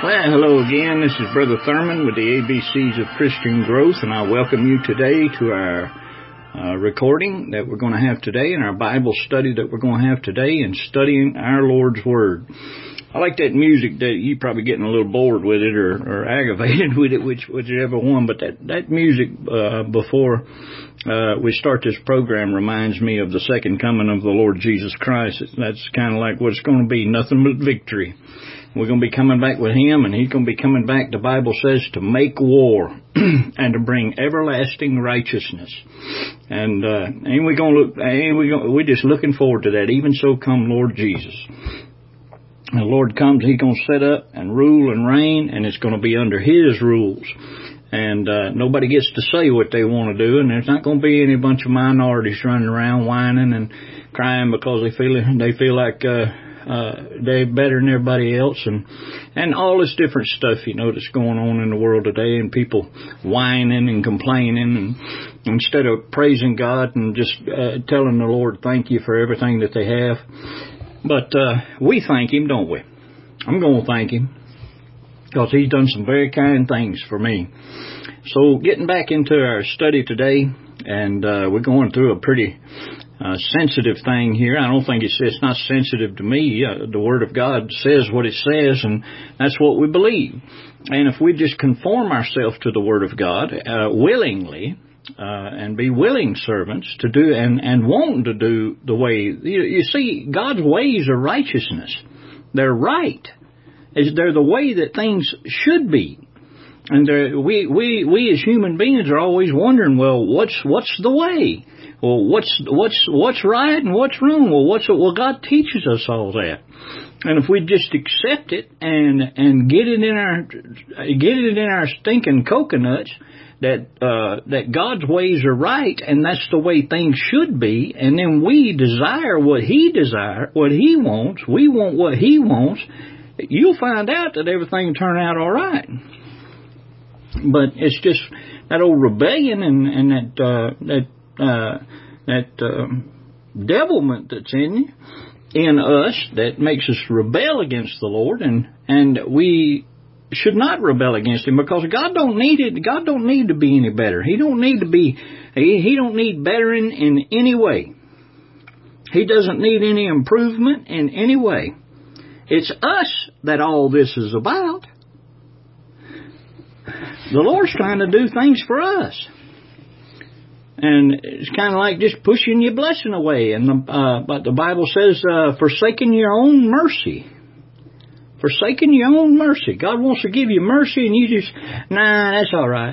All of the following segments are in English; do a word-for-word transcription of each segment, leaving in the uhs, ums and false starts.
Well, hello again. This is Brother Thurman with the A B Cs of Christian Growth, and I welcome you today to our uh, recording that we're going to have today and our Bible study that we're going to have today in studying our Lord's Word. I like that music that you're probably getting a little bored with it or, or aggravated with it, which, whichever one, but that, that music uh, before uh, we start this program reminds me of the second coming of the Lord Jesus Christ. That's kind of like what it's going to be, nothing but victory. We're going to be coming back with Him, and He's going to be coming back, the Bible says, to make war and to bring everlasting righteousness. And uh, ain't we going to look? Ain't we going? We're just looking forward to that. Even so, come Lord Jesus. And the Lord comes, He's going to set up and rule and reign, and it's going to be under His rules. And uh, nobody gets to say what they want to do, and there's not going to be any bunch of minorities running around whining and crying because they feel they feel like. Uh, Uh, they're better than everybody else, and and all this different stuff, you know, that's going on in the world today, and people whining and complaining, and instead of praising God and just uh, telling the Lord thank you for everything that they have. But uh, we thank Him, don't we? I'm going to thank Him because He's done some very kind things for me. So getting back into our study today, and uh, we're going through a pretty Uh, sensitive thing here. I don't think it's it's not sensitive to me. Uh, the Word of God says what it says, and that's what we believe. And if we just conform ourselves to the Word of God uh, willingly uh, and be willing servants to do and and wanting to do the way you, you see, God's ways are righteousness. They're right. Is they're the way that things should be. And we we we as human beings are always wondering, well, what's what's the way? Well, what's what's what's right and what's wrong? Well, what's well, God teaches us all that, and if we just accept it and and get it in our get it in our stinking coconuts that uh, that God's ways are right and that's the way things should be, and then we desire what He desires, what He wants, we want what He wants, you'll find out that everything will turn out all right. But it's just that old rebellion and and that uh, that. Uh, that uh, devilment that's in in us that makes us rebel against the Lord, and and we should not rebel against Him because God don't need it. God don't need to be any better. He don't need to be. He, he don't need bettering in any way. He doesn't need any improvement in any way. It's us that all this is about. The Lord's trying to do things for us. And it's kind of like just pushing your blessing away. And the, uh, but the Bible says, uh, forsaking your own mercy. Forsaking your own mercy. God wants to give you mercy and you just, nah, that's all right.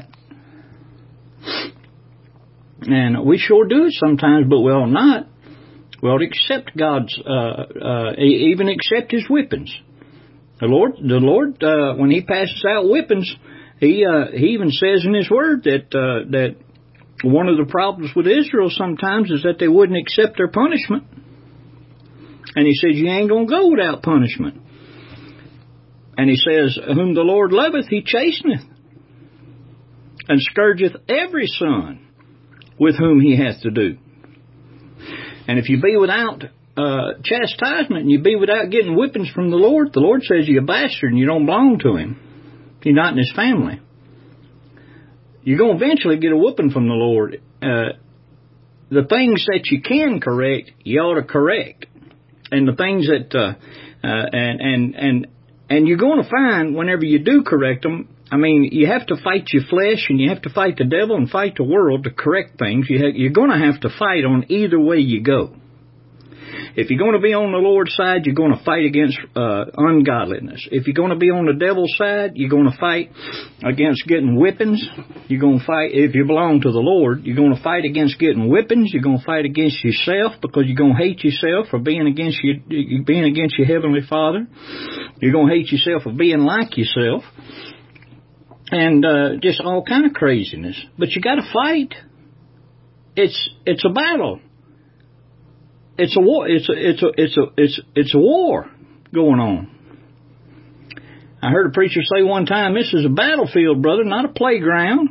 And we sure do it sometimes, but we ought not. We ought to accept God's, uh, uh, even accept His whippings. The Lord, the Lord, uh, when He passes out whippings, He, uh, He even says in His Word that, uh, that, one of the problems with Israel sometimes is that they wouldn't accept their punishment. And He says, you ain't going to go without punishment. And He says, whom the Lord loveth, He chasteneth, and scourgeth every son with whom He hath to do. And if you be without uh, chastisement, and you be without getting whippings from the Lord, the Lord says you're a bastard and you don't belong to Him. You're not in His family. You're going to eventually get a whooping from the Lord. Uh, the things that you can correct, you ought to correct. And the things that, uh, uh, and, and, and, and you're going to find whenever you do correct them, I mean, you have to fight your flesh and you have to fight the devil and fight the world to correct things. You have, you're going to have to fight on either way you go. If you're going to be on the Lord's side, you're going to fight against uh, ungodliness. If you're going to be on the devil's side, you're going to fight against getting whippings. You're going to fight, if you belong to the Lord, you're going to fight against getting whippings. You're going to fight against yourself because you're going to hate yourself for being against you, being against your Heavenly Father. You're going to hate yourself for being like yourself. And uh, just all kind of craziness. But you got to fight. It's it's a battle. It's a war. It's a it's a it's a it's it's a war going on. I heard a preacher say one time, "This is a battlefield, brother, not a playground."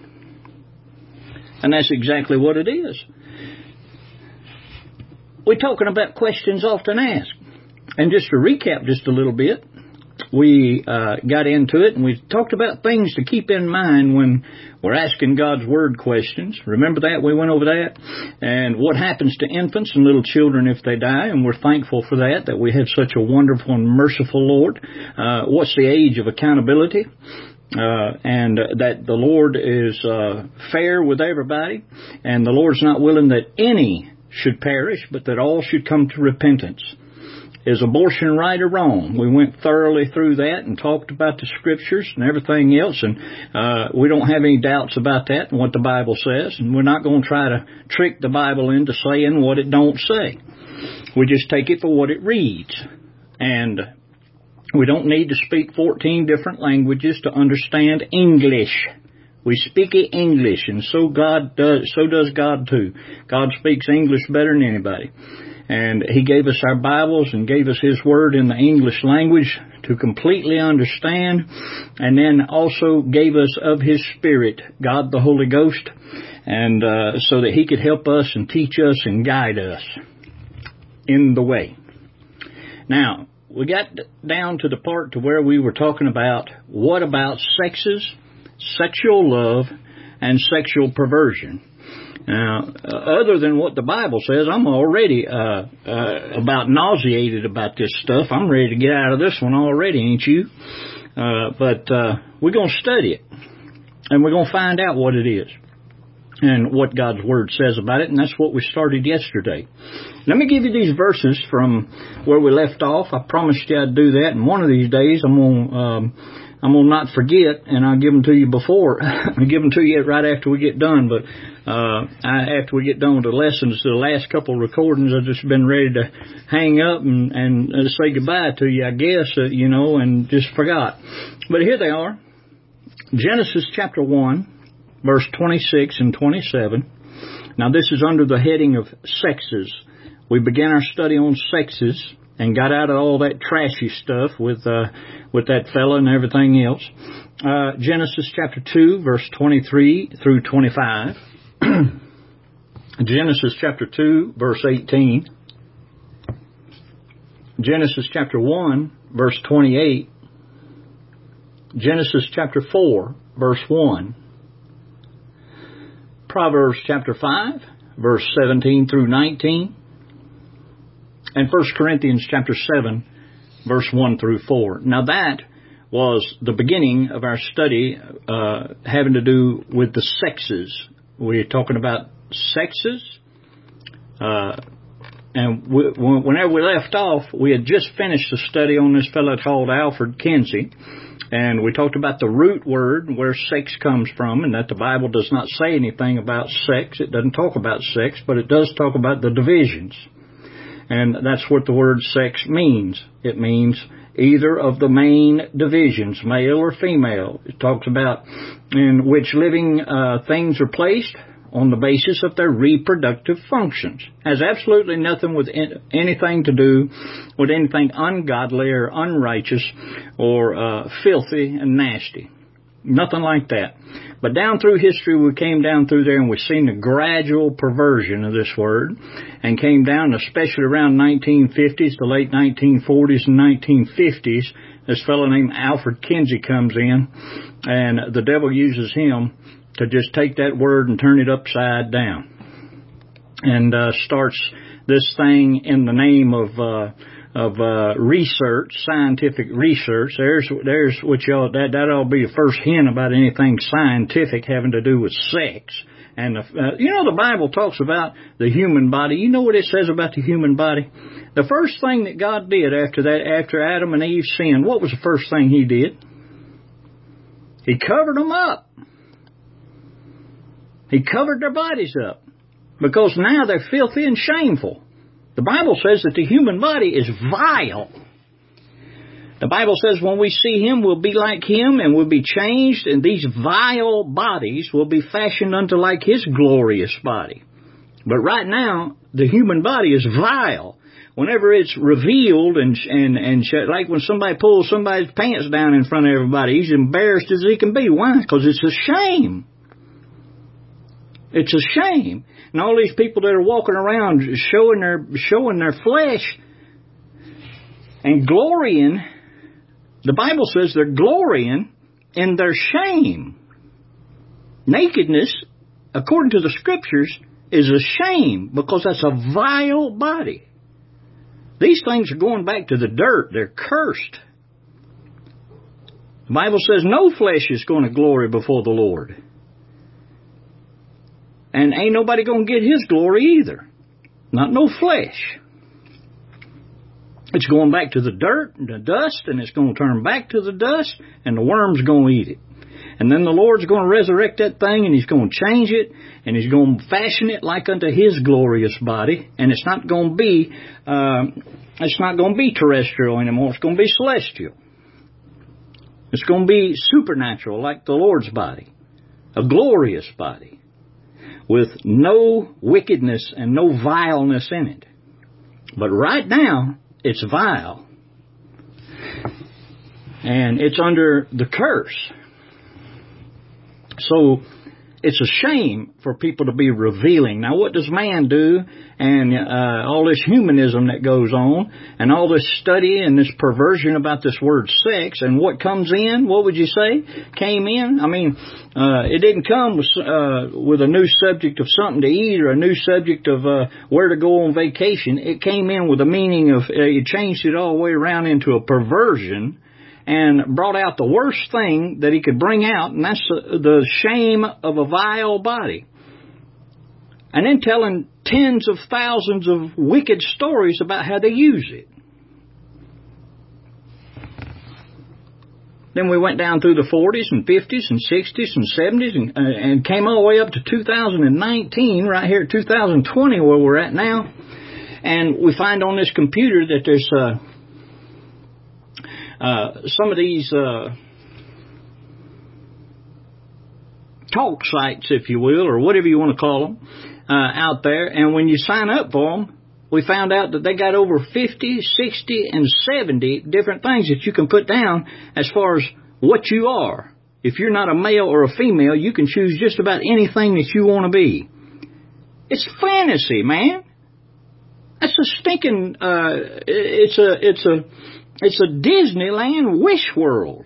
And that's exactly what it is. We're talking about questions often asked. And just to recap just a little bit, we uh, got into it, and we talked about things to keep in mind when we're asking God's Word questions. Remember that? We went over that. And what happens to infants and little children if they die, and we're thankful for that, that we have such a wonderful and merciful Lord. Uh, what's the age of accountability? Uh, and that the Lord is uh, fair with everybody, and the Lord's not willing that any should perish, but that all should come to repentance. Is abortion right or wrong? We went thoroughly through that and talked about the Scriptures and everything else, and uh, we don't have any doubts about that and what the Bible says, and we're not going to try to trick the Bible into saying what it don't say. We just take it for what it reads, and we don't need to speak fourteen different languages to understand English. We speak it English, and so God does. So does God too. God speaks English better than anybody. And He gave us our Bibles and gave us His Word in the English language to completely understand, and then also gave us of His Spirit, God the Holy Ghost, and uh, so that He could help us and teach us and guide us in the way. Now, we got down to the part to where we were talking about what about sexes, sexual love, and sexual perversion. Now, uh, other than what the Bible says, I'm already uh, uh, about nauseated about this stuff. I'm ready to get out of this one already, ain't you? Uh, but uh, we're going to study it, and we're going to find out what it is and what God's Word says about it, and that's what we started yesterday. Let me give you these verses from where we left off. I promised you I'd do that, and one of these days I'm going to... Um, I'm going to not forget, and I'll give them to you before. I'll give them to you right after we get done. But uh, I, after we get done with the lessons, the last couple of recordings, I've just been ready to hang up and, and uh, say goodbye to you, I guess, uh, you know, and just forgot. But here they are. Genesis chapter one, verse twenty-six and twenty-seven. Now, this is under the heading of sexes. We began our study on sexes and got out of all that trashy stuff with uh, with that fella and everything else. Uh, Genesis chapter two, verse twenty-three through twenty-five. Genesis chapter two, verse eighteen. Genesis chapter one, verse twenty-eight. Genesis chapter four, verse one. Proverbs chapter five, verse seventeen through nineteen. And First Corinthians chapter seven, verse one through four. Now that was the beginning of our study uh, having to do with the sexes. We're talking about sexes. Uh, and we, whenever we left off, we had just finished a study on this fellow called Alfred Kinsey. And we talked about the root word, where sex comes from, and that the Bible does not say anything about sex. It doesn't talk about sex, but it does talk about the divisions. And that's what the word sex means. It means either of the main divisions, male or female. It talks about in which living uh, things are placed on the basis of their reproductive functions. Has absolutely nothing with anything to do with anything ungodly or unrighteous or uh, filthy and nasty. Nothing like that. But down through history, we came down through there and we've seen the gradual perversion of this word, and came down, especially around nineteen fifties, the late nineteen forties and nineteen fifties. This fellow named Alfred Kinsey comes in, and the devil uses him to just take that word and turn it upside down, and uh, starts this thing in the name of uh, of uh, research, scientific research. There's there's what y'all that that'll be the first hint about anything scientific having to do with sex. And the, uh, you know the Bible talks about the human body. You know what it says about the human body? The first thing that God did after that, after Adam and Eve sinned, what was the first thing He did? He covered them up. He covered their bodies up, because now they're filthy and shameful. The Bible says that the human body is vile. The Bible says when we see Him, we'll be like Him, and we'll be changed, and these vile bodies will be fashioned unto like His glorious body. But right now, the human body is vile. Whenever it's revealed, and and and like when somebody pulls somebody's pants down in front of everybody, he's embarrassed as he can be. Why? Because it's a shame. It's a shame. And all these people that are walking around showing their showing their flesh and glorying The Bible says they're glorying in their shame. Nakedness, according to the Scriptures, is a shame because that's a vile body. These things are going back to the dirt. They're cursed. The Bible says no flesh is going to glory before the Lord. And ain't nobody going to get His glory either. Not no flesh. It's going back to the dirt and the dust, and it's going to turn back to the dust, and the worm's going to eat it. And then the Lord's going to resurrect that thing, and He's going to change it, and He's going to fashion it like unto His glorious body. And it's not going to be, uh, it's not going to be terrestrial anymore. It's going to be celestial. It's going to be supernatural like the Lord's body, a glorious body with no wickedness and no vileness in it. But right now, it's vile. And it's under the curse. So it's a shame for people to be revealing. Now, what does man do? And uh, all this humanism that goes on, and all this study and this perversion about this word sex, and what comes in, what would you say, came in? I mean, uh, it didn't come with, uh, with a new subject of something to eat or a new subject of uh, where to go on vacation. It came in with a meaning of, uh, it changed it all the way around into a perversion, and brought out the worst thing that he could bring out, and that's the, the shame of a vile body. And then telling tens of thousands of wicked stories about how they use it. Then we went down through the forties and fifties and sixties and seventies and, uh, and came all the way up to two thousand nineteen, right here at two thousand twenty where we're at now. And we find on this computer that there's... Uh, Uh, some of these uh, talk sites, if you will, or whatever you want to call them, uh, out there. And when you sign up for them, we found out that they got over fifty, sixty, and seventy different things that you can put down as far as what you are. If you're not a male or a female, you can choose just about anything that you want to be. It's fantasy, man. That's a stinking, uh, it's a, it's a, It's a Disneyland wish world.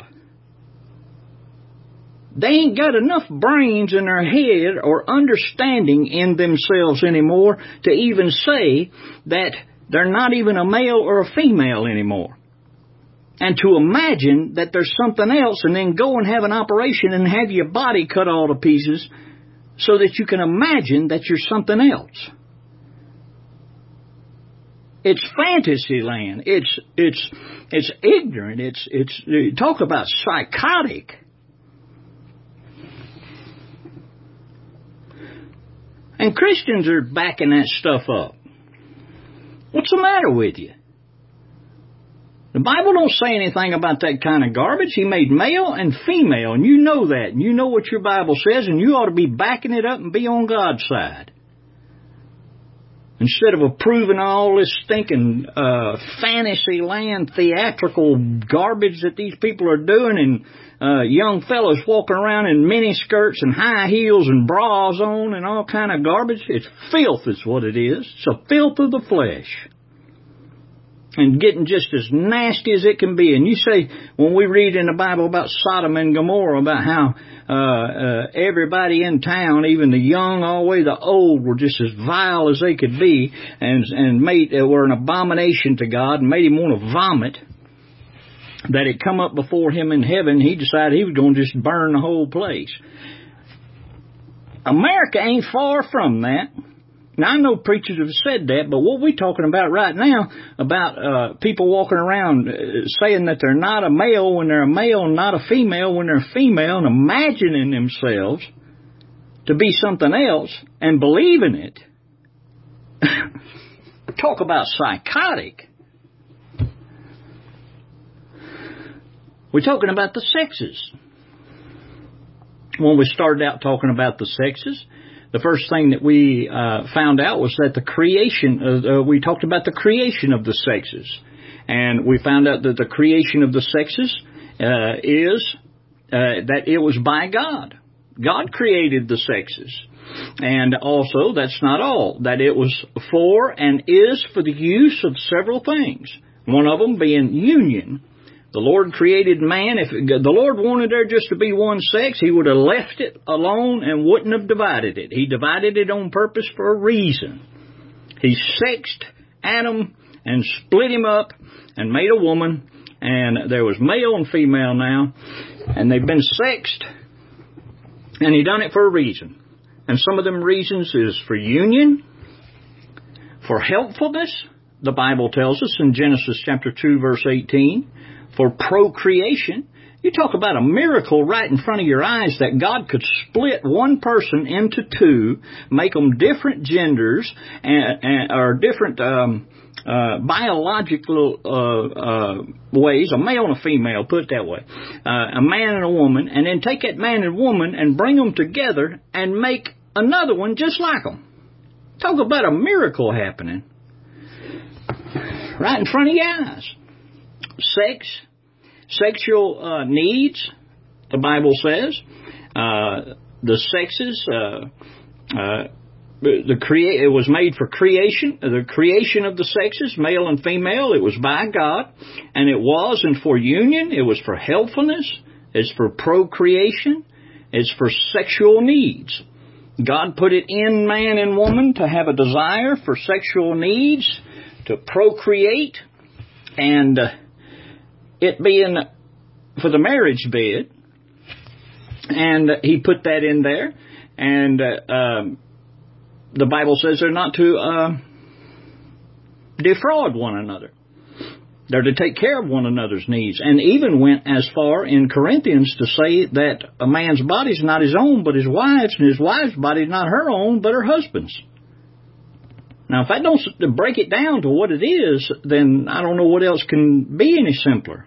They ain't got enough brains in their head or understanding in themselves anymore to even say that they're not even a male or a female anymore. And to imagine that there's something else and then go and have an operation and have your body cut all to pieces so that you can imagine that you're something else. It's fantasy land. It's it's it's ignorant. It's it's talk about psychotic. And Christians are backing that stuff up. What's the matter with you? The Bible don't say anything about that kind of garbage. He made male and female, and you know that, and you know what your Bible says, and you ought to be backing it up and be on God's side. Instead of approving all this stinking uh, fantasy land theatrical garbage that these people are doing, and uh, young fellas walking around in mini skirts and high heels and bras on and all kind of garbage. It's filth is what it is. It's a filth of the flesh. And getting just as nasty as it can be. And you say, when we read in the Bible about Sodom and Gomorrah, about how uh, uh, everybody in town, even the young all the way the old, were just as vile as they could be, and and made uh, were an abomination to God, and made him want to vomit, that had come up before him in heaven, he decided he was going to just burn the whole place. America ain't far from that. Now, I know preachers have said that, but what we're talking about right now, about uh, people walking around uh, saying that they're not a male when they're a male, and not a female when they're a female, and imagining themselves to be something else and believing it. Talk about psychotic. We're talking about the sexes. When we started out talking about the sexes, the first thing that we uh, found out was that the creation, uh, uh, we talked about the creation of the sexes. And we found out that the creation of the sexes uh, is uh, that it was by God. God created the sexes. And also, that's not all, that it was for and is for the use of several things. One of them being union. The Lord created man. If the Lord wanted there just to be one sex, He would have left it alone and wouldn't have divided it. He divided it on purpose for a reason. He sexed Adam and split him up and made a woman, and there was male and female now, and they've been sexed, and He done it for a reason. And some of them reasons is for union, for helpfulness, the Bible tells us in Genesis chapter two, verse eighteen, for procreation. You talk about a miracle right in front of your eyes that God could split one person into two, make them different genders, and, and or different um, uh, biological uh, uh, ways, a male and a female, put it that way, uh, a man and a woman, and then take that man and woman and bring them together and make another one just like them. Talk about a miracle happening right in front of your eyes. Sex, sexual uh, needs, the Bible says. Uh, the sexes, uh, uh, the crea- it was made for creation, the creation of the sexes, male and female. It was by God, and it was and for union. It was for helpfulness. It's for procreation. It's for sexual needs. God put it in man and woman to have a desire for sexual needs, to procreate, and uh, it being for the marriage bed, and He put that in there, and uh, um, the Bible says they're not to uh, defraud one another. They're to take care of one another's needs, and even went as far in Corinthians to say that a man's body is not his own but his wife's, and his wife's body is not her own but her husband's. Now, if I don't break it down to what it is, then I don't know what else can be any simpler.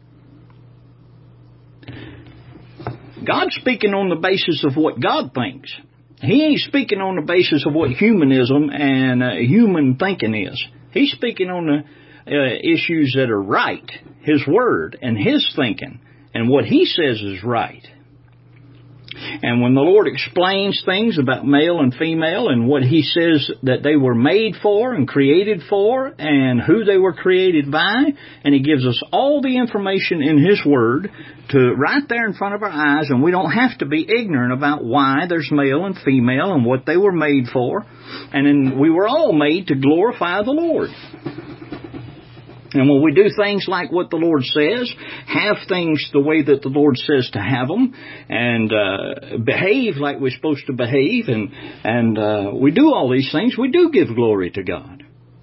God's speaking on the basis of what God thinks. He ain't speaking on the basis of what humanism and uh, human thinking is. He's speaking on the uh, issues that are right, His Word and His thinking, and what He says is right. And when the Lord explains things about male and female and what He says that they were made for and created for and who they were created by, and He gives us all the information in His Word to right there in front of our eyes, and we don't have to be ignorant about why there's male and female and what they were made for. And then we were all made to glorify the Lord. And when we do things like what the Lord says, have things the way that the Lord says to have them, and uh, behave like we're supposed to behave, and, and uh, we do all these things, we do give glory to God.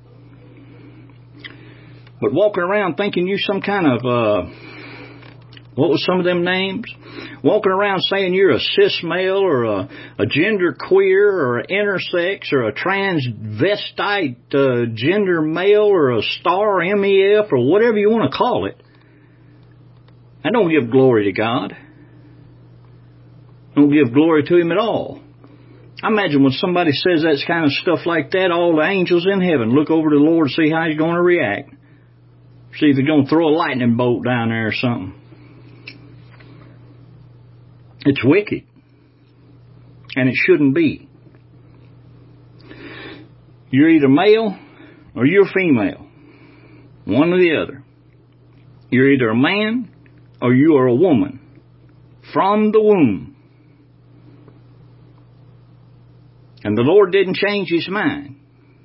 But walking around thinking you some kind of, uh, what was some of them names? Walking around saying you're a cis male or a, a gender queer or an intersex or a transvestite uh, gender male or a star M E F or whatever you want to call it. I don't give glory to God. I don't give glory to Him at all. I imagine when somebody says that kind of stuff like that, all the angels in heaven look over to the Lord and see how He's going to react. See if He's going to throw a lightning bolt down there or something. It's wicked. And it shouldn't be. You're either male or you're female. One or the other. You're either a man or you are a woman. From the womb. And the Lord didn't change His mind.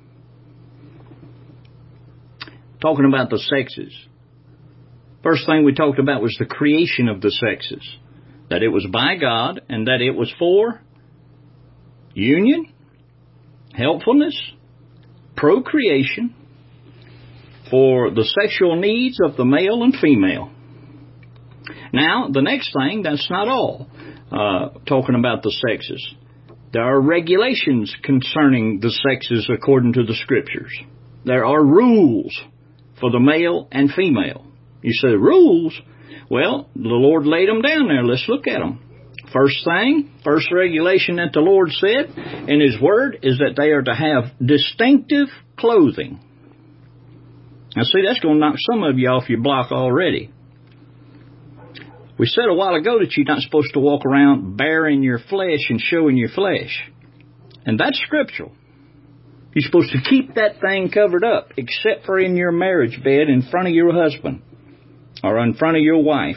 Talking about the sexes. First thing we talked about was the creation of the sexes. That it was by God, and that it was for union, helpfulness, procreation, for the sexual needs of the male and female. Now, the next thing, that's not all. Uh, talking about the sexes. There are regulations concerning the sexes according to the Scriptures. There are rules for the male and female. You say, rules? Well, the Lord laid them down there. Let's look at them. First thing, first regulation that the Lord said in His Word is that they are to have distinctive clothing. Now see, that's going to knock some of you off your block already. We said a while ago that you're not supposed to walk around baring your flesh and showing your flesh. And that's scriptural. You're supposed to keep that thing covered up, except for in your marriage bed in front of your husband. or in front of your wife.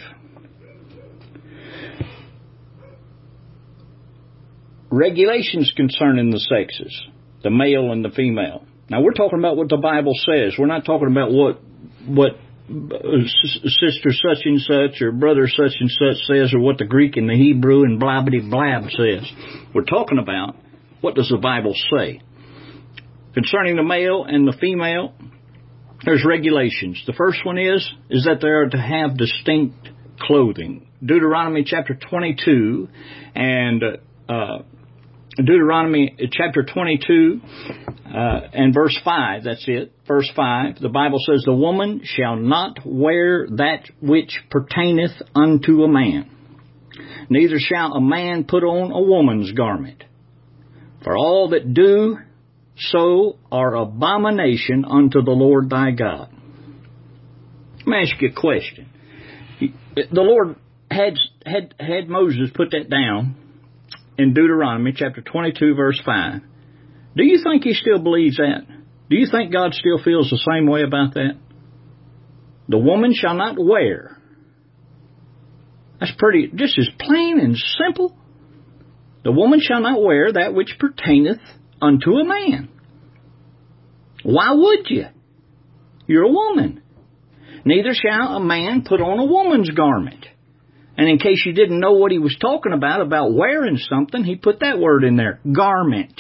Regulations concerning the sexes, the male and the female. Now, we're talking about what the Bible says. We're not talking about what what sister such and such or brother such and such says, or what the Greek and the Hebrew and blabbity blab says. We're talking about what does the Bible say. Concerning the male and the female, there's regulations. The first one is, is that they are to have distinct clothing. Deuteronomy chapter twenty-two and uh, Deuteronomy chapter twenty-two uh, and verse five, that's it, verse five, the Bible says, the woman shall not wear that which pertaineth unto a man, neither shall a man put on a woman's garment. For all that do so are abomination unto the Lord thy God. Let me ask you a question. The Lord had, had, had Moses put that down in Deuteronomy chapter twenty-two verse five. Do you think he still believes that? Do you think God still feels the same way about that? The woman shall not wear. That's pretty, just as plain and simple. The woman shall not wear that which pertaineth unto a man. Why would you? You're a woman. Neither shall a man put on a woman's garment. And in case you didn't know what he was talking about, about wearing something, he put that word in there, garment.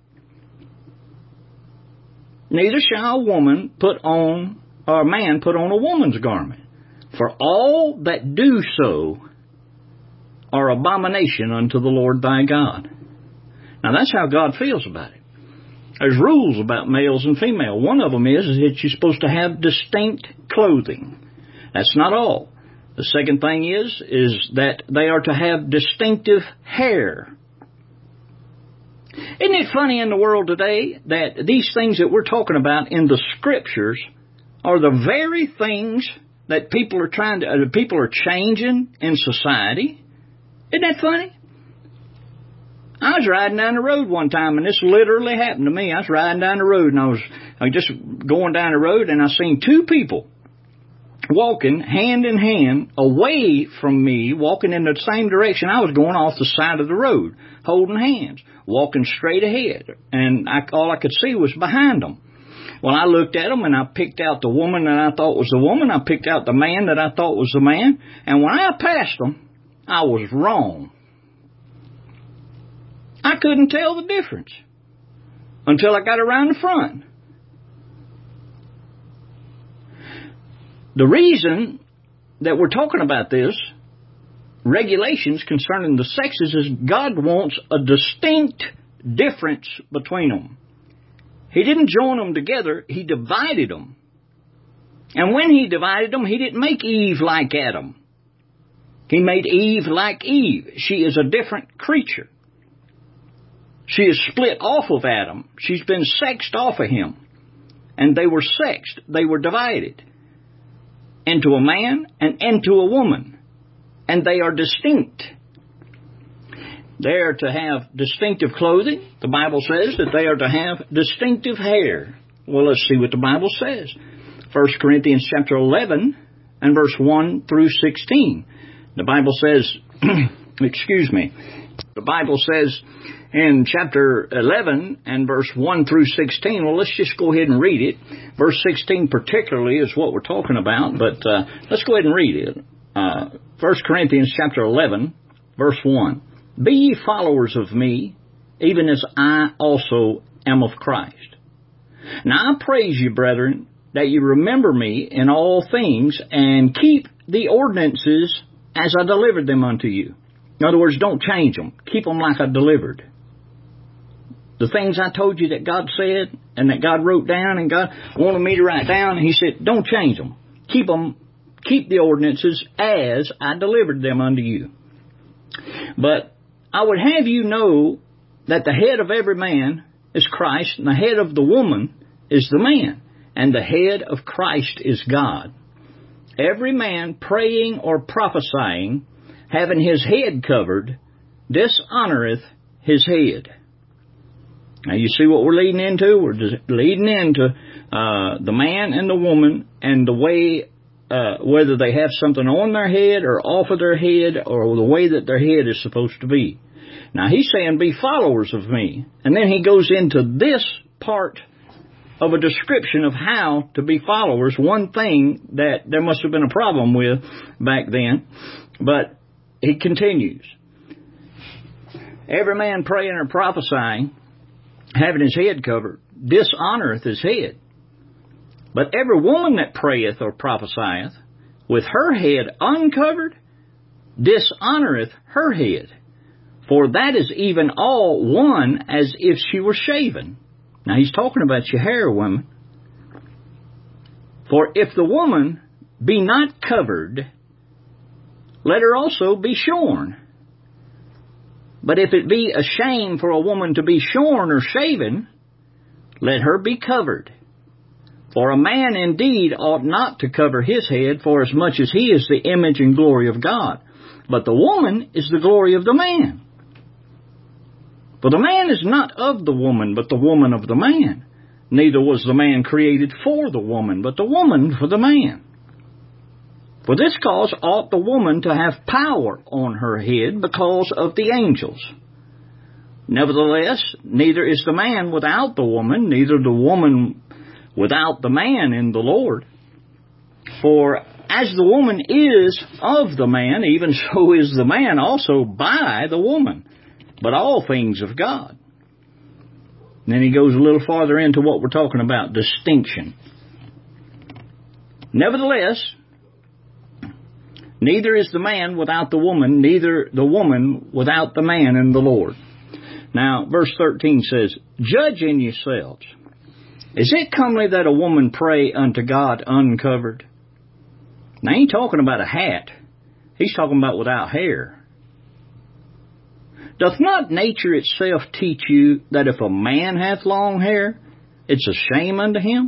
Neither shall a woman put on, or a man put on a woman's garment. For all that do so are abomination unto the Lord thy God. Now that's how God feels about it. There's rules about males and female. One of them is, is that you're supposed to have distinct clothing. That's not all. The second thing is, is that they are to have distinctive hair. Isn't it funny in the world today that these things that we're talking about in the Scriptures are the very things that people are trying to, uh, people are changing in society? Isn't that funny? I was riding down the road one time, and this literally happened to me. I was riding down the road, and I was, I was just going down the road, and I seen two people walking hand in hand away from me, walking in the same direction I was going, off the side of the road, holding hands, walking straight ahead. And I, all I could see was behind them. Well, I looked at them, and I picked out the woman that I thought was the woman. I picked out the man that I thought was the man. And when I passed them, I was wrong. I couldn't tell the difference until I got around the front. The reason that we're talking about this, regulations concerning the sexes, is God wants a distinct difference between them. He didn't join them together, He divided them. And when He divided them, He didn't make Eve like Adam. He made Eve like Eve. She is a different creature. She is split off of Adam. She's been sexed off of him. And they were sexed. They were divided into a man and into a woman. And they are distinct. They are to have distinctive clothing. The Bible says that they are to have distinctive hair. Well, let's see what the Bible says. First Corinthians chapter eleven and verse one through sixteen. The Bible says, excuse me, the Bible says in chapter eleven and verse one through sixteen, well, let's just go ahead and read it. Verse sixteen particularly is what we're talking about, but uh, let's go ahead and read it. Uh, First Corinthians chapter eleven, verse one. Be ye followers of me, even as I also am of Christ. Now I praise you, brethren, that you remember me in all things, and keep the ordinances as I delivered them unto you. In other words, don't change them. Keep them like I delivered. The things I told you that God said and that God wrote down and God wanted me to write down, He said, don't change them. Keep them, keep the ordinances as I delivered them unto you. But I would have you know that the head of every man is Christ, and the head of the woman is the man, and the head of Christ is God. Every man praying or prophesying, having his head covered, dishonoreth his head. Now you see what we're leading into? We're just leading into uh, the man and the woman and the way uh, whether they have something on their head or off of their head or the way that their head is supposed to be. Now, he's saying, be followers of me. And then he goes into this part of a description of how to be followers, one thing that there must have been a problem with back then. But he continues. Every man praying or prophesying, having his head covered, dishonoreth his head. But every woman that prayeth or prophesieth, with her head uncovered, dishonoreth her head. For that is even all one as if she were shaven. Now he's talking about your hair, women. For if the woman be not covered, let her also be shorn. But if it be a shame for a woman to be shorn or shaven, let her be covered. For a man indeed ought not to cover his head, for as much as he is the image and glory of God. But the woman is the glory of the man. For the man is not of the woman, but the woman of the man. Neither was the man created for the woman, but the woman for the man. For this cause ought the woman to have power on her head because of the angels. Nevertheless, neither is the man without the woman, neither the woman without the man in the Lord. For as the woman is of the man, even so is the man also by the woman. But all things of God. And then he goes a little farther into what we're talking about, distinction. Nevertheless, neither is the man without the woman, neither the woman without the man in the Lord. Now, verse thirteen says, judge in yourselves. Is it comely that a woman pray unto God uncovered? Now, he ain't talking about a hat. He's talking about without hair. Doth not nature itself teach you that if a man hath long hair, it's a shame unto him?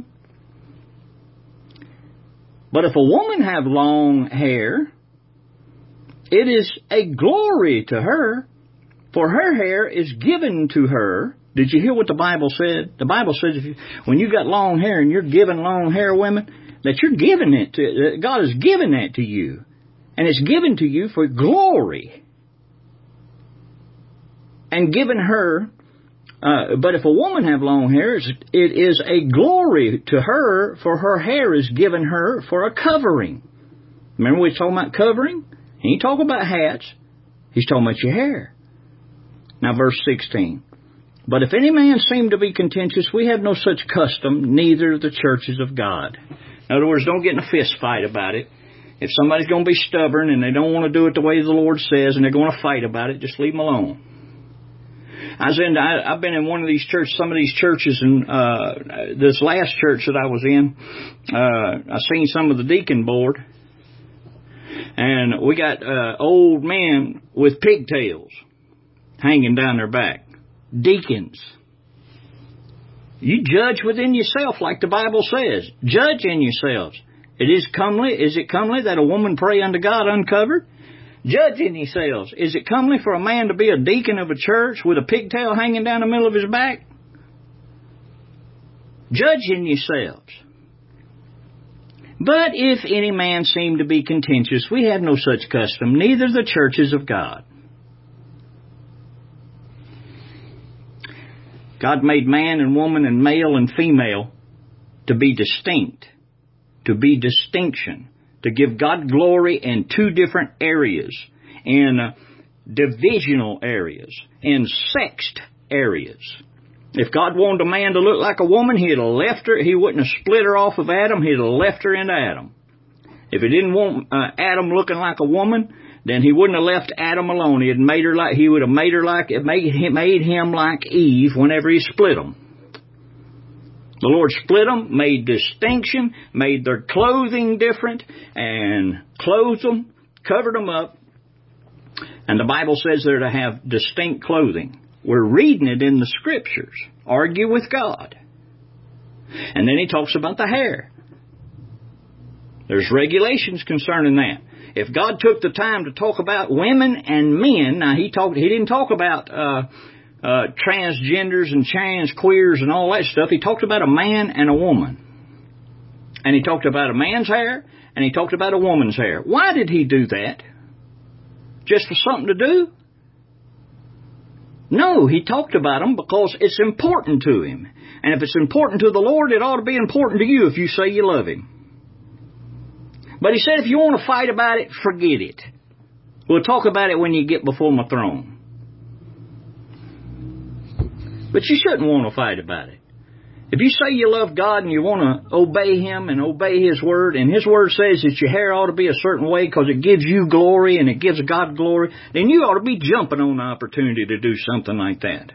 But if a woman have long hair, it is a glory to her, for her hair is given to her. Did you hear what the Bible said? The Bible says if you, when you got long hair and you're giving long hair, women, that you're giving it to, God is giving that to you. And it's given to you for glory. And given her, uh, but if a woman have long hair, it is a glory to her, for her hair is given her for a covering. Remember we were talking about covering? He ain't talking about hats. He's talking about your hair. Now verse sixteen. But if any man seem to be contentious, we have no such custom, neither the churches of God. In other words, don't get in a fist fight about it. If somebody's going to be stubborn and they don't want to do it the way the Lord says and they're going to fight about it, just leave them alone. I was in, I, I've been in one of these churches, some of these churches, and uh, this last church that I was in, uh, I seen some of the deacon board, and we got uh, old men with pigtails hanging down their back. Deacons. You judge within yourself like the Bible says. Judge in yourselves. It is comely, is it comely that a woman pray unto God uncovered? Judge in yourselves. Is it comely for a man to be a deacon of a church with a pigtail hanging down the middle of his back? Judge in yourselves. But if any man seem to be contentious, we have no such custom, neither the churches of God. God made man and woman and male and female to be distinct, to be distinction, to give God glory in two different areas, in uh, divisional areas, in sexed areas. If God wanted a man to look like a woman, he'd have left her. He wouldn't have split her off of Adam. He'd have left her into Adam. If he didn't want uh, Adam looking like a woman, then he wouldn't have left Adam alone. He had made her like he would have made her like it made him, made him like Eve whenever he split them. The Lord split them, made distinction, made their clothing different, and clothed them, covered them up. And the Bible says they're to have distinct clothing. We're reading it in the Scriptures. Argue with God. And then he talks about the hair. There's regulations concerning that. If God took the time to talk about women and men, now he talked, he didn't talk about uh, uh, transgenders and trans queers and all that stuff. He talked about a man and a woman. And he talked about a man's hair and he talked about a woman's hair. Why did he do that? Just for something to do? No, he talked about them because it's important to him. And if it's important to the Lord, it ought to be important to you if you say you love him. But he said if you want to fight about it, forget it. We'll talk about it when you get before my throne. But you shouldn't want to fight about it. If you say you love God and you want to obey him and obey his word, and his word says that your hair ought to be a certain way because it gives you glory and it gives God glory, then you ought to be jumping on the opportunity to do something like that.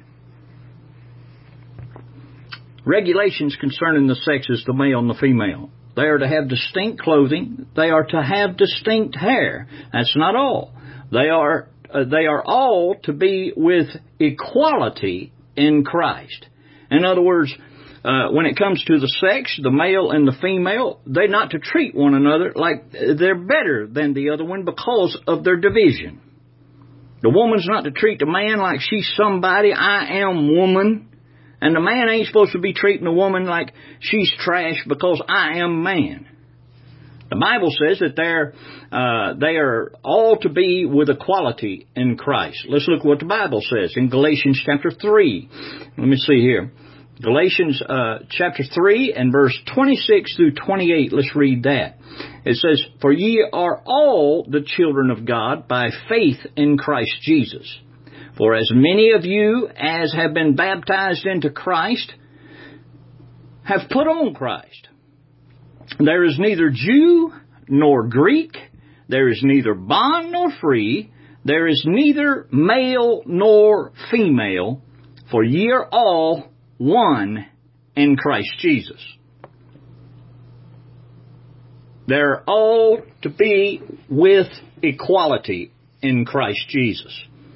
Regulations concerning the sexes, the male and the female. They are to have distinct clothing. They are to have distinct hair. That's not all. They are, uh, they are all to be with equality in Christ. In other words, uh, when it comes to the sex, the male and the female, they're not to treat one another like they're better than the other one because of their division. The woman's not to treat the man like she's somebody. I am woman. And the man ain't supposed to be treating the woman like she's trash because I am man. The Bible says that they're, uh, they are all to be with equality in Christ. Let's look what the Bible says in Galatians chapter three. Let me see here. Galatians uh, chapter three and verse twenty-six through twenty-eight. Let's read that. It says, "For ye are all the children of God by faith in Christ Jesus. For as many of you as have been baptized into Christ have put on Christ. There is neither Jew nor Greek. There is neither bond nor free. There is neither male nor female. For ye are all one in Christ Jesus." They're all to be with equality in Christ Jesus.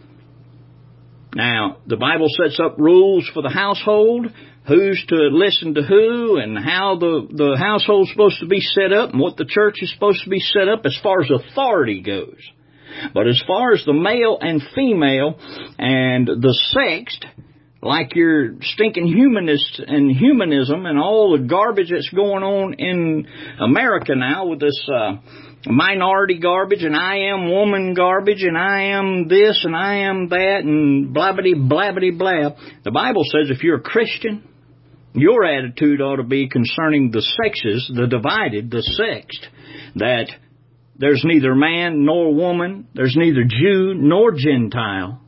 Now, the Bible sets up rules for the household, who's to listen to who, and how the, the household's supposed to be set up, and what the church is supposed to be set up as far as authority goes. But as far as the male and female and the sexed, like your stinking humanists and humanism and all the garbage that's going on in America now with this uh, minority garbage and I am woman garbage and I am this and I am that and blabbity blabbity blab. The Bible says if you're a Christian, your attitude ought to be concerning the sexes, the divided, the sexed, that there's neither man nor woman, there's neither Jew nor Gentile,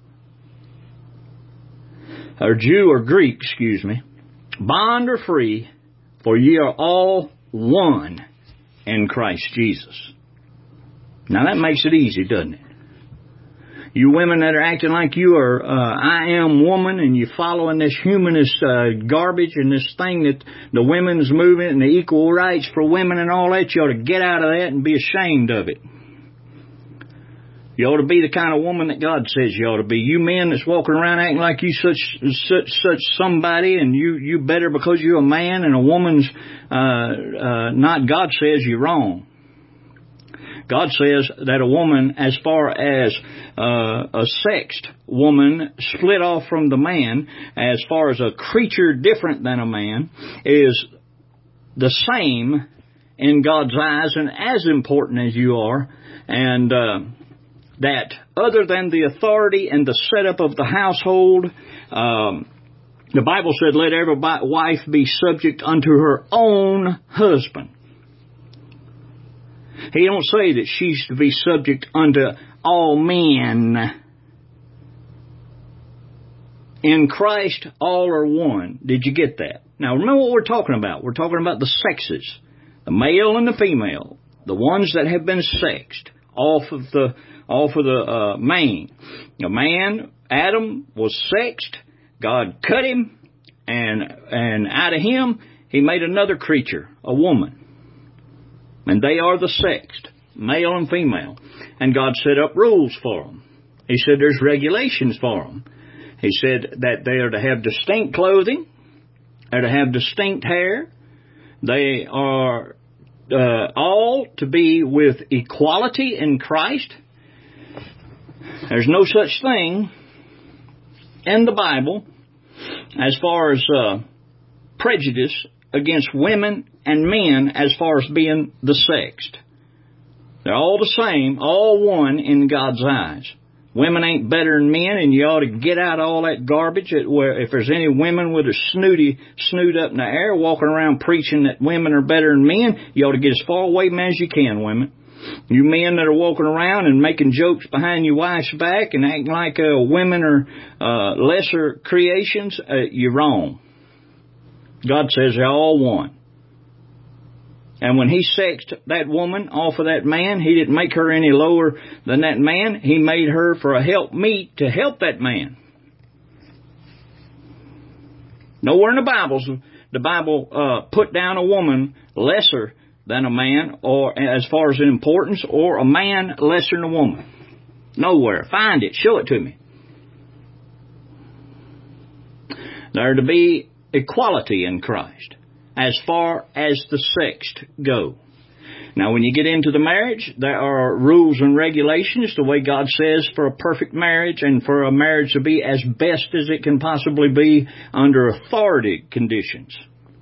or Jew or Greek, excuse me, bond or free, for ye are all one in Christ Jesus. Now that makes it easy, doesn't it? You women that are acting like you are uh, I am woman and you're following this humanist uh, garbage and this thing that the women's movement and the equal rights for women and all that, you ought to get out of that and be ashamed of it. You ought to be the kind of woman that God says you ought to be. You men that's walking around acting like you such such such somebody and you, you better because you're a man and a woman's uh, uh, not, God says you're wrong. God says that a woman, as far as uh, a sexed woman split off from the man, as far as a creature different than a man, is the same in God's eyes and as important as you are, and uh, that other than the authority and the setup of the household, um, the Bible said, let every wife be subject unto her own husband. He don't say that she's to be subject unto all men. In Christ, all are one. Did you get that? Now, remember what we're talking about. We're talking about the sexes, the male and the female, the ones that have been sexed off of the off of the uh, man. The man, Adam, was sexed. God cut him, and and out of him, He made another creature, a woman. And they are the sexed, male and female. And God set up rules for them. He said there's regulations for them. He said that they are to have distinct clothing. They're to have distinct hair. They are uh, all to be with equality in Christ. There's no such thing in the Bible as far as uh, prejudice against women and men as far as being the sexed. They're all the same, all one in God's eyes. Women ain't better than men, and you ought to get out all that garbage. That where if there's any women with a snooty snoot up in the air walking around preaching that women are better than men, you ought to get as far away from as you can, women. You men that are walking around and making jokes behind your wife's back and acting like uh, women are uh, lesser creations, uh, you're wrong. God says they're all one. And when he sexed that woman off of that man, he didn't make her any lower than that man. He made her for a helpmeet to help that man. Nowhere in the Bible, the Bible uh, put down a woman lesser than a man, or as far as importance, or a man lesser than a woman. Nowhere. Find it. Show it to me. There to be equality in Christ as far as the sex go. Now, when you get into the marriage, there are rules and regulations, the way God says, for a perfect marriage and for a marriage to be as best as it can possibly be under authority conditions.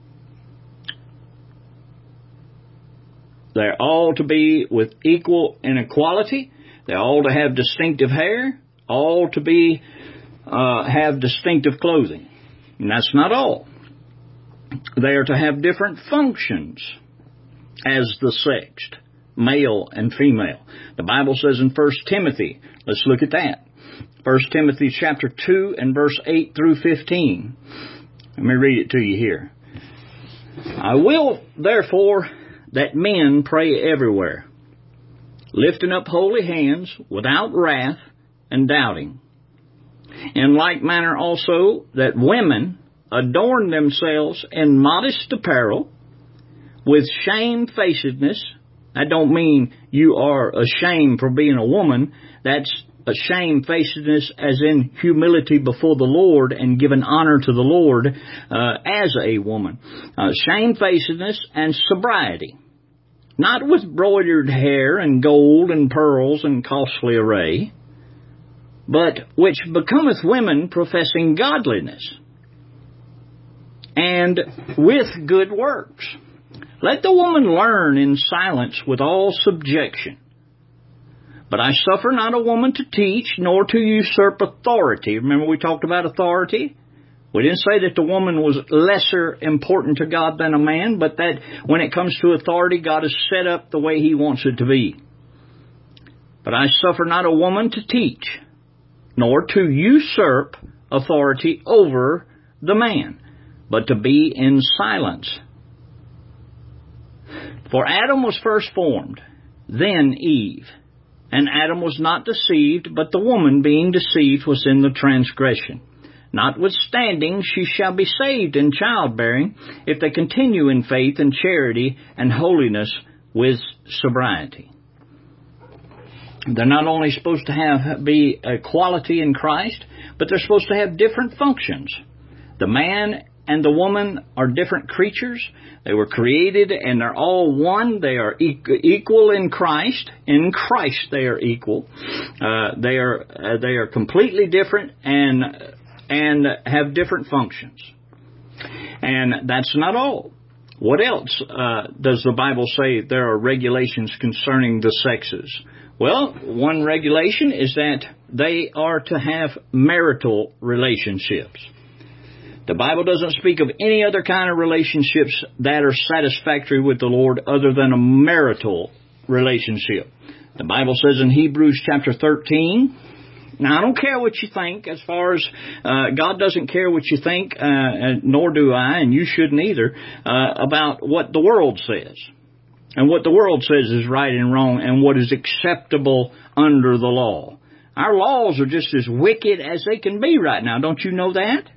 They're all to be with equal inequality. They're all to have distinctive hair, all to be uh, have distinctive clothing. And that's not all. They are to have different functions as the sexed, male and female. The Bible says in First Timothy, let's look at that. First Timothy chapter two and verse eight through fifteen. Let me read it to you here. I will, therefore, that men pray everywhere, lifting up holy hands without wrath and doubting. In like manner also that women adorn themselves in modest apparel, with shamefacedness. That don't mean you are ashamed for being a woman. That's a shamefacedness as in humility before the Lord and giving honor to the Lord uh, as a woman. Uh, shamefacedness and sobriety. Not with broidered hair and gold and pearls and costly array, but which becometh women professing godliness, and with good works. Let the woman learn in silence with all subjection. But I suffer not a woman to teach, nor to usurp authority. Remember we talked about authority? We didn't say that the woman was lesser important to God than a man, but that when it comes to authority, God is set up the way He wants it to be. But I suffer not a woman to teach, nor to usurp authority over the man, but to be in silence. For Adam was first formed, then Eve. And Adam was not deceived, but the woman being deceived was in the transgression. Notwithstanding, she shall be saved in childbearing, if they continue in faith and charity and holiness with sobriety. They're not only supposed to have be equality in Christ, but they're supposed to have different functions. The man and the woman are different creatures. They were created and they're all one. They are equal in Christ. In Christ they are equal. Uh, they are uh, they are completely different and and have different functions. And that's not all. What else uh, does the Bible say there are regulations concerning the sexes? Well, one regulation is that they are to have marital relationships. The Bible doesn't speak of any other kind of relationships that are satisfactory with the Lord other than a marital relationship. The Bible says in Hebrews chapter thirteen, now I don't care what you think as far as, uh, God doesn't care what you think, uh, nor do I, and you shouldn't either, uh, about what the world says. And what the world says is right and wrong and what is acceptable under the law. Our laws are just as wicked as they can be right now. Don't you know that?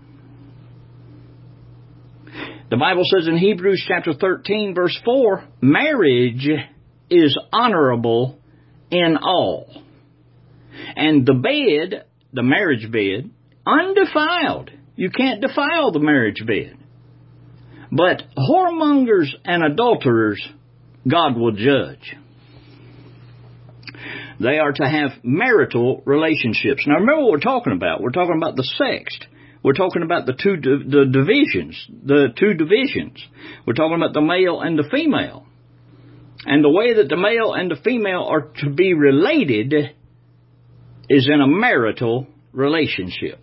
The Bible says in Hebrews chapter thirteen, verse four, marriage is honorable in all, and the bed, the marriage bed, undefiled. You can't defile the marriage bed. But whoremongers and adulterers, God will judge. They are to have marital relationships. Now remember what we're talking about. We're talking about the sexed. We're talking about the two the divisions, the two divisions. We're talking about the male and the female. And the way that the male and the female are to be related is in a marital relationship.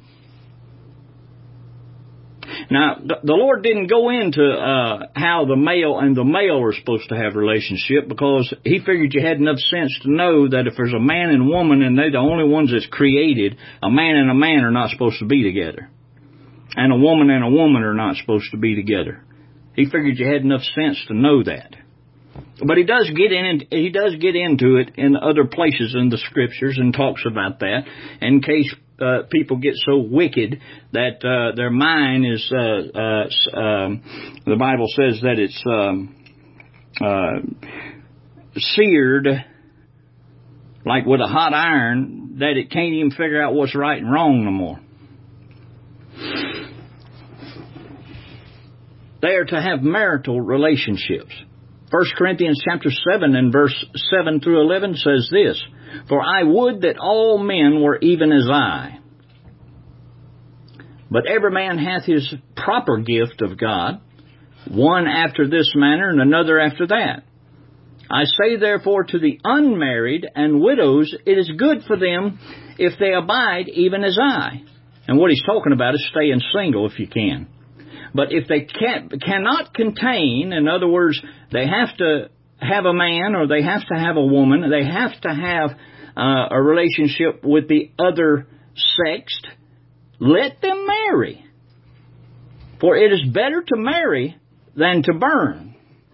Now, the Lord didn't go into uh, how the male and the male are supposed to have a relationship, because He figured you had enough sense to know that if there's a man and woman and they're the only ones that's created, a man and a man are not supposed to be together. And a woman and a woman are not supposed to be together. He figured you had enough sense to know that. But he does get in. He does get into it in other places in the Scriptures and talks about that, in case uh, people get so wicked that uh, their mind is. Uh, uh, um, the Bible says that it's um, uh, seared like with a hot iron, that it can't even figure out what's right and wrong no more. They are to have marital relationships. First Corinthians chapter seven and verse seven through eleven says this, "For I would that all men were even as I. But every man hath his proper gift of God, one after this manner and another after that. I say therefore to the unmarried and widows, it is good for them if they abide even as I." And what he's talking about is staying single if you can. But if they can't, cannot contain, in other words, they have to have a man or they have to have a woman, they have to have uh, a relationship with the other sex, let them marry. For it is better to marry than to burn.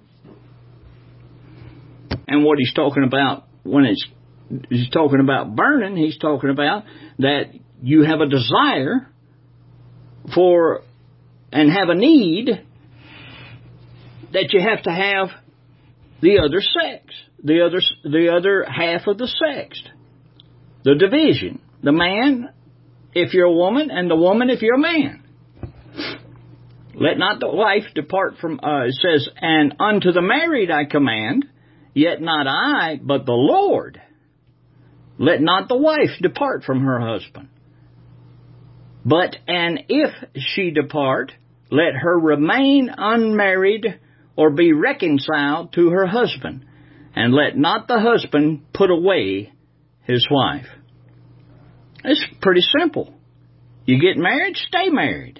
And what he's talking about when it's, he's talking about burning, he's talking about that you have a desire for and have a need that you have to have the other sex, the other the other half of the sex, the division, the man if you're a woman and the woman if you're a man. Let not the wife depart from, uh, it says, "And unto the married I command, yet not I, but the Lord. Let not the wife depart from her husband. But, and if she depart, let her remain unmarried or be reconciled to her husband. And let not the husband put away his wife." It's pretty simple. You get married, stay married.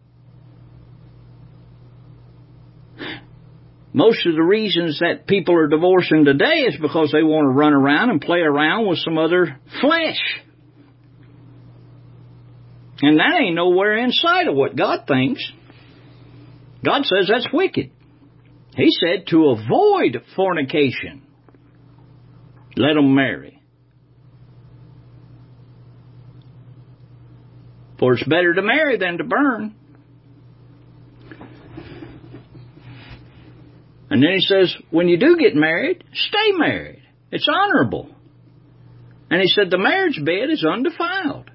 Most of the reasons that people are divorcing today is because they want to run around and play around with some other flesh. And that ain't nowhere inside of what God thinks. God says that's wicked. He said to avoid fornication, let them marry. For it's better to marry than to burn. And then he says, when you do get married, stay married. It's honorable. And he said the marriage bed is undefiled.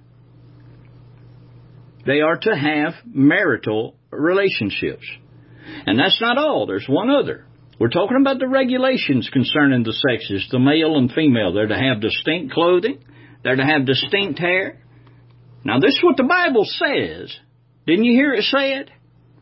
They are to have marital relationships. And that's not all. There's one other. We're talking about the regulations concerning the sexes, the male and female. They're to have distinct clothing. They're to have distinct hair. Now, this is what the Bible says. Didn't you hear it say it?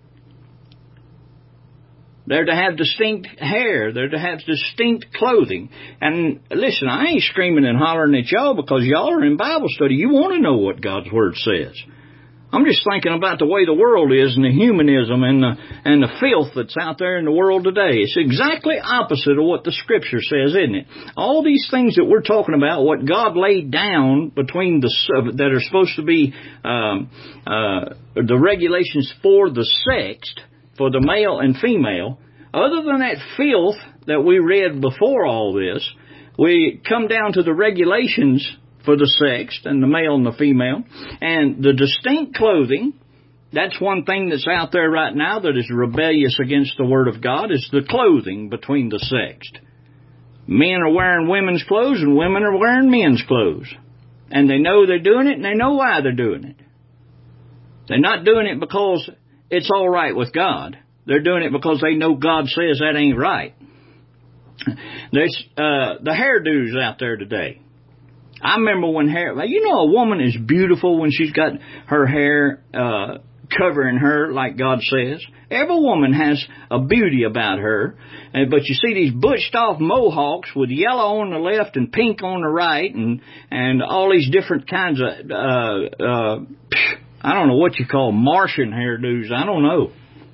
They're to have distinct hair. They're to have distinct clothing. And listen, I ain't screaming and hollering at y'all because y'all are in Bible study. You want to know what God's Word says. I'm just thinking about the way the world is and the humanism and the, and the filth that's out there in the world today. It's exactly opposite of what the Scripture says, isn't it? All these things that we're talking about, what God laid down between the that are supposed to be um, uh, the regulations for the sex, for the male and female, other than that filth that we read before all this, we come down to the regulations for the sex and the male and the female, and the distinct clothing. That's one thing that's out there right now that is rebellious against the Word of God, is the clothing between the sex. Men are wearing women's clothes and women are wearing men's clothes. And they know they're doing it and they know why they're doing it. They're not doing it because it's all right with God. They're doing it because they know God says that ain't right. There's uh, the hairdos out there today. I remember when hair, you know, a woman is beautiful when she's got her hair uh, covering her like God says. Every woman has a beauty about her. And, but you see these butched off mohawks with yellow on the left and pink on the right and, and all these different kinds of, uh, uh, I don't know what you call Martian hairdos. I don't know.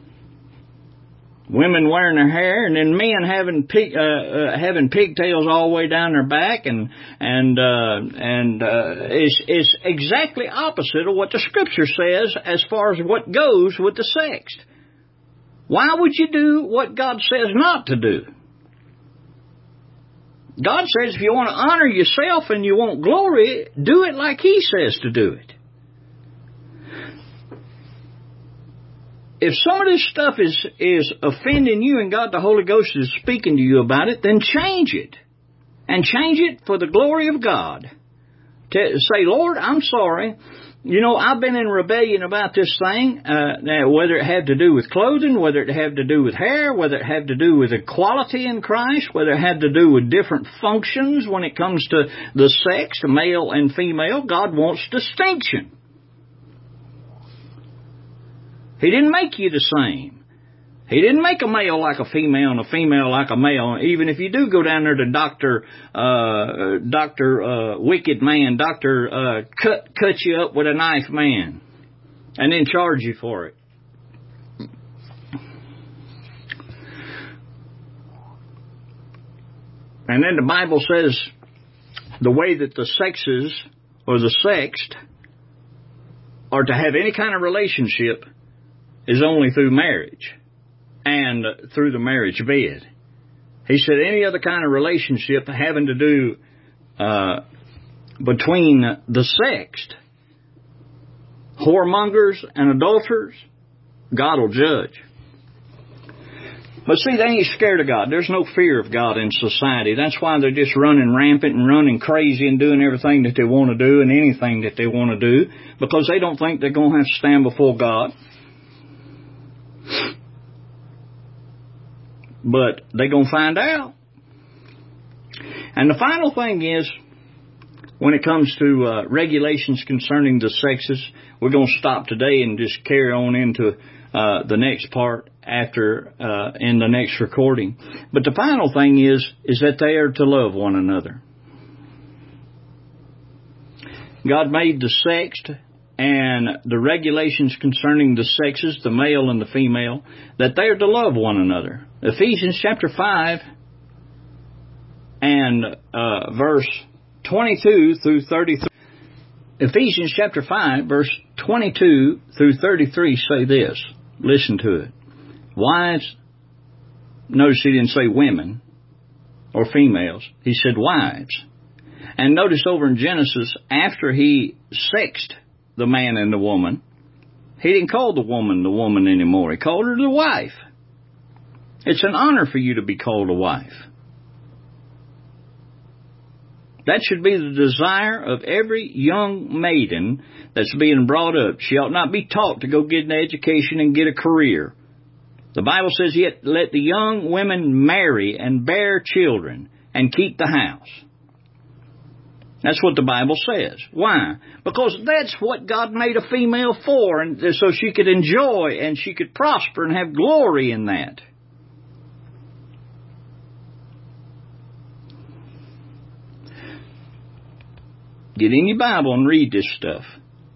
Women wearing their hair, and then men having pig, uh, uh, having pigtails all the way down their back, and and uh, and uh, it's it's exactly opposite of what the Scripture says as far as what goes with the sex. Why would you do what God says not to do? God says if you want to honor yourself and you want glory, do it like He says to do it. If some of this stuff is, is offending you and God the Holy Ghost is speaking to you about it, then change it. And change it for the glory of God. To say, Lord, I'm sorry. You know, I've been in rebellion about this thing, uh, now, whether it had to do with clothing, whether it had to do with hair, whether it had to do with equality in Christ, whether it had to do with different functions when it comes to the sex, male and female. God wants distinction. He didn't make you the same. He didn't make a male like a female and a female like a male. Even if you do go down there to Doctor uh, Doctor uh, Wicked Man, Doctor uh, cut cut you up with a knife man, and then charge you for it. And then the Bible says the way that the sexes or the sexed are to have any kind of relationship is only through marriage and through the marriage bed. He said any other kind of relationship having to do uh, between the sexed, whoremongers and adulterers, God will judge. But see, they ain't scared of God. There's no fear of God in society. That's why they're just running rampant and running crazy and doing everything that they want to do and anything that they want to do, because they don't think they're going to have to stand before God. But they're going to find out. And the final thing is, when it comes to uh, regulations concerning the sexes, we're going to stop today and just carry on into uh, the next part after uh, in the next recording. But the final thing is, is that they are to love one another. God made the sexed and the regulations concerning the sexes, the male and the female, that they are to love one another. Ephesians chapter five and uh, verse twenty-two through thirty-three. Ephesians chapter five, verse twenty-two through thirty-three say this. Listen to it. Wives, notice he didn't say women or females. He said wives. And notice over in Genesis, after he sexed the man and the woman, he didn't call the woman the woman anymore. He called her the wife. It's an honor for you to be called a wife. That should be the desire of every young maiden that's being brought up. She ought not be taught to go get an education and get a career. The Bible says, yet let the young women marry and bear children and keep the house. That's what the Bible says. Why? Because that's what God made a female for, and so she could enjoy and she could prosper and have glory in that. Get in your Bible and read this stuff.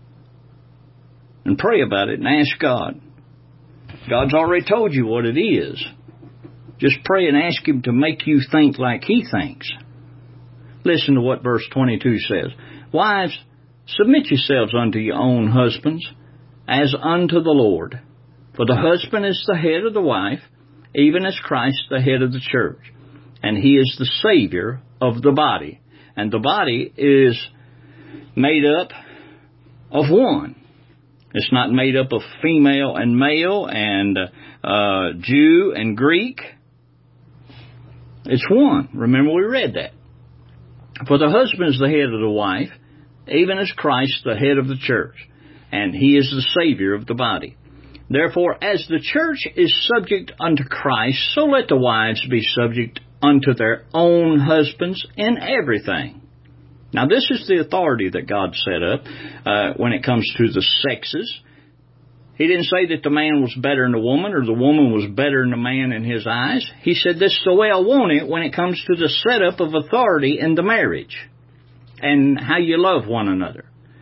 And pray about it and ask God. God's already told you what it is. Just pray and ask Him to make you think like He thinks. Listen to what verse twenty-two says. Wives, submit yourselves unto your own husbands, as unto the Lord. For the husband is the head of the wife, even as Christ the head of the church. And He is the Savior of the body. And the body is made up of one. It's not made up of female and male and uh, Jew and Greek. It's one. Remember we read that. For the husband is the head of the wife, even as Christ the head of the church, and He is the Savior of the body. Therefore, as the church is subject unto Christ, so let the wives be subject unto their own husbands in everything. Now, this is the authority that God set up uh, when it comes to the sexes. He didn't say that the man was better than the woman or the woman was better than the man in his eyes. He said this is the way I want it when it comes to the setup of authority in the marriage and how you love one another.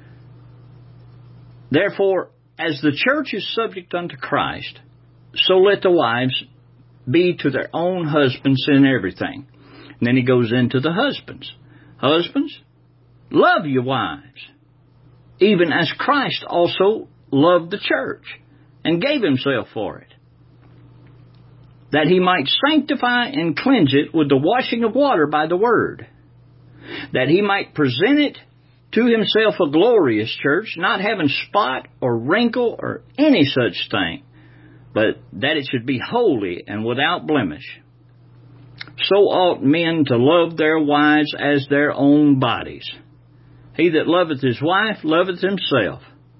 Therefore, as the church is subject unto Christ, so let the wives be to their own husbands in everything. And then he goes into the husbands. Husbands, love your wives, even as Christ also loved the church and gave himself for it, that he might sanctify and cleanse it with the washing of water by the word, that he might present it to himself a glorious church, not having spot or wrinkle or any such thing, but that it should be holy and without blemish. So ought men to love their wives as their own bodies. He that loveth his wife loveth himself.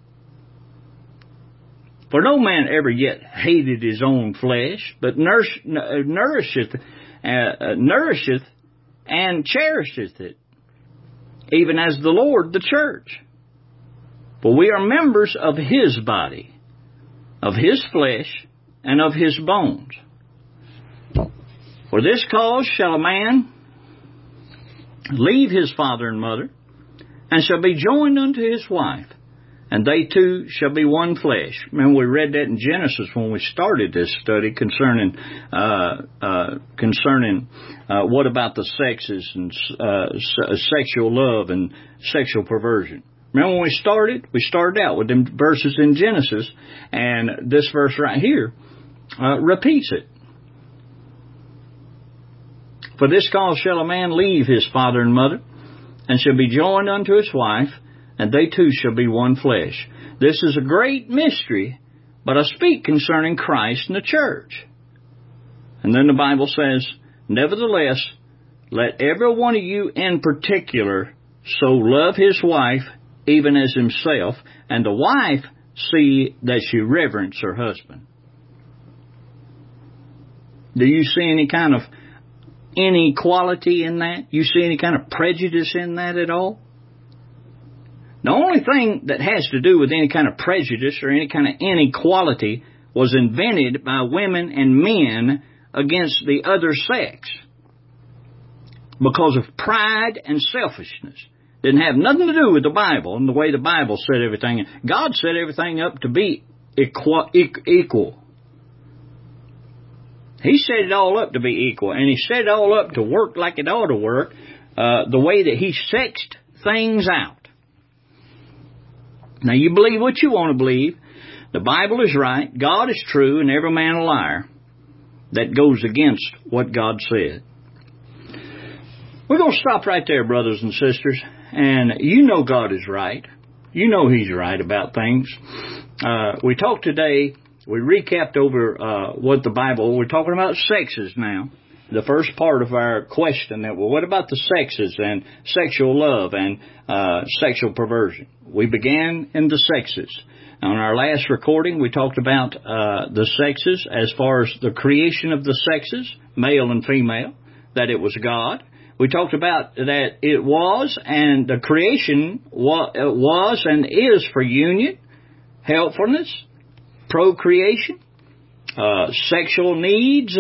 For no man ever yet hated his own flesh, but nourish, nourisheth, uh, nourisheth and cherisheth it, even as the Lord the church. For we are members of his body, of his flesh, and of his bones. For this cause shall a man leave his father and mother, and shall be joined unto his wife, and they two shall be one flesh. Remember, we read that in Genesis when we started this study concerning uh, uh, concerning uh, what about the sexes and uh, sexual love and sexual perversion. Remember when we started? We started out with them verses in Genesis, and this verse right here uh, repeats it. For this cause shall a man leave his father and mother, and shall be joined unto his wife, and they two shall be one flesh. This is a great mystery, but I speak concerning Christ and the church. And then the Bible says, nevertheless, let every one of you in particular so love his wife, even as himself, and the wife see that she reverence her husband. Do you see any kind of inequality in that? You see any kind of prejudice in that at all? The only thing that has to do with any kind of prejudice or any kind of inequality was invented by women and men against the other sex because of pride and selfishness. Didn't have nothing to do with the Bible and the way the Bible set everything. God set everything up to be equal. equal. He set it all up to be equal, and he set it all up to work like it ought to work, uh, the way that he sexed things out. Now, you believe what you want to believe. The Bible is right. God is true, and every man a liar. That goes against what God said. We're going to stop right there, brothers and sisters. And you know God is right. You know He's right about things. Uh, we talked today, we recapped over uh, what the Bible, we're talking about sexes now. The first part of our question that, well, what about the sexes and sexual love and uh, sexual perversion? We began in the sexes. On our last recording, we talked about uh, the sexes as far as the creation of the sexes, male and female, that it was God. We talked about that it was, and the creation was and is for union, helpfulness, procreation, uh, sexual needs.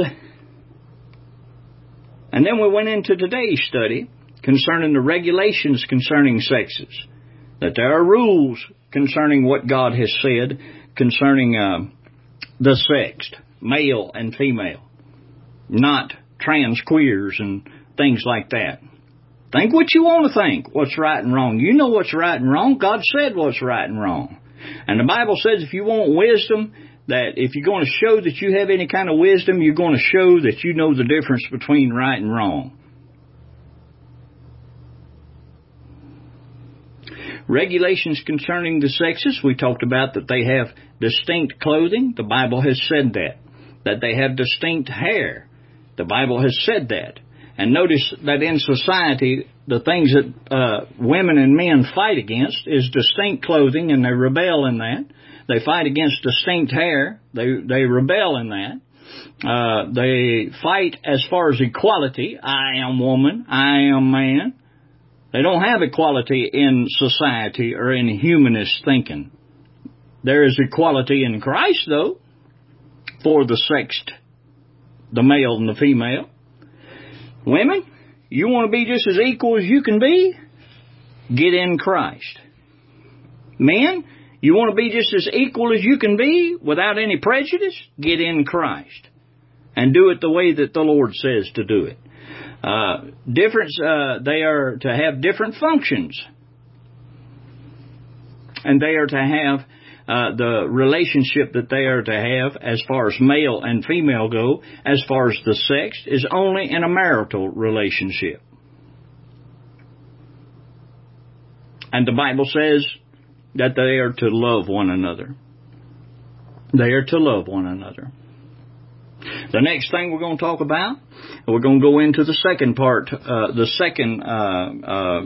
And then we went into today's study concerning the regulations concerning sexes, that there are rules concerning what God has said concerning uh, the sexed, male and female, not trans queers and things like that. Think what you want to think, what's right and wrong. You know what's right and wrong. God said what's right and wrong. And the Bible says if you want wisdom, that if you're going to show that you have any kind of wisdom, you're going to show that you know the difference between right and wrong. Regulations concerning the sexes, we talked about that they have distinct clothing. The Bible has said that. That they have distinct hair. The Bible has said that. And notice that in society, the things that uh, women and men fight against is distinct clothing, and they rebel in that. They fight against distinct hair. They they rebel in that. Uh, they fight as far as equality. I am woman. I am man. They don't have equality in society or in humanist thinking. There is equality in Christ, though, for the sexed, the male and the female. Women, you want to be just as equal as you can be? Get in Christ. Men, you want to be just as equal as you can be without any prejudice? Get in Christ. And do it the way that the Lord says to do it. Uh, difference, uh, they are to have different functions. And they are to have uh, the relationship that they are to have as far as male and female go, as far as the sex, is only in a marital relationship. And the Bible says that they are to love one another. They are to love one another. The next thing we're going to talk about, we're going to go into the second part, uh, the second uh, uh,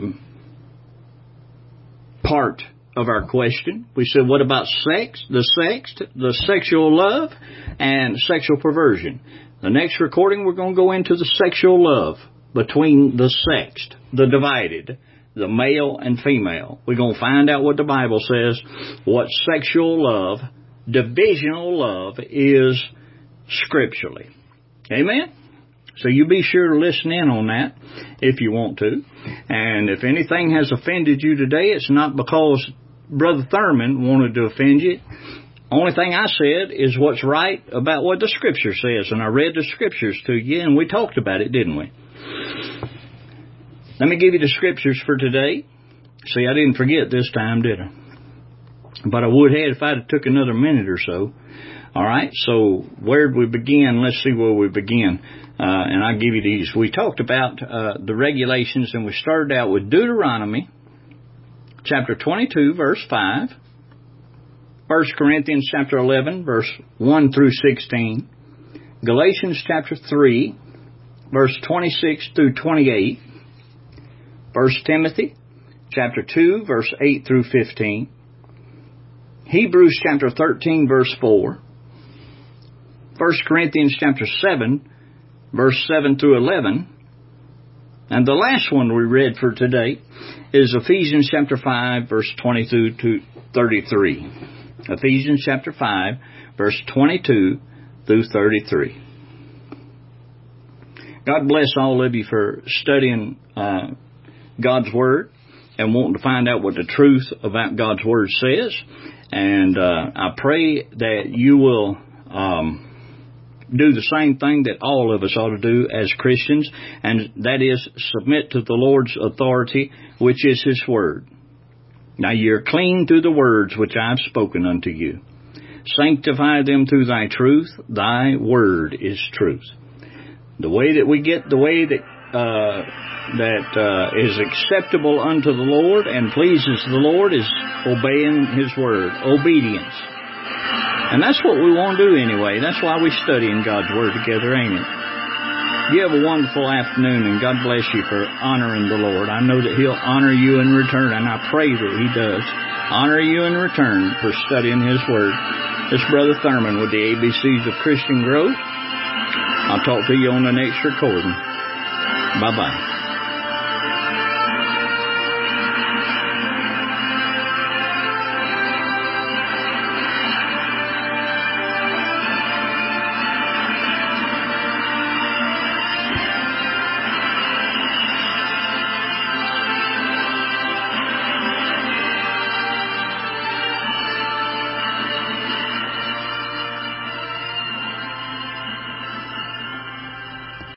part of our question. We said, what about sex, the sex, the sexual love, and sexual perversion? The next recording, we're going to go into the sexual love between the sexed, the divided, the male and female. We're going to find out what the Bible says, what sexual love, divisional love is scripturally. Amen? So you be sure to listen in on that if you want to. And if anything has offended you today, it's not because Brother Thurman wanted to offend you. Only thing I said is what's right about what the Scripture says. And I read the Scriptures to you, and we talked about it, didn't we? Let me give you the Scriptures for today. See, I didn't forget this time, did I? But I would have if I'd have took another minute or so. All right, so where did we begin? Let's see where we begin. Uh, and I'll give you these. We talked about uh, the regulations, and we started out with Deuteronomy chapter twenty-two, verse five. First Corinthians chapter eleven, verse one through sixteen. Galatians chapter three, verse twenty-six through twenty-eight. First Timothy chapter two, verse eight through fifteen. Hebrews chapter thirteen, verse four. First Corinthians chapter seven, verse seven through eleven. And the last one we read for today is Ephesians chapter five, verse twenty-two to thirty-three. Ephesians chapter five, verse twenty-two through thirty-three. God bless all of you for studying uh, God's Word and wanting to find out what the truth about God's Word says. And uh, I pray that you will um, do the same thing that all of us ought to do as Christians, and that is submit to the Lord's authority, which is His Word. Now you're clean through the words which I've spoken unto you. Sanctify them through thy truth. Thy word is truth. The way that we get the way that uh, that uh, is acceptable unto the Lord and pleases the Lord is obeying His Word, obedience. And that's what we want to do anyway. That's why we're studying God's Word together, ain't it? You have a wonderful afternoon, and God bless you for honoring the Lord. I know that He'll honor you in return, and I pray that He does honor you in return for studying His Word. This is Brother Thurman with the A B Cs of Christian Growth. I'll talk to you on the next recording. Bye-bye.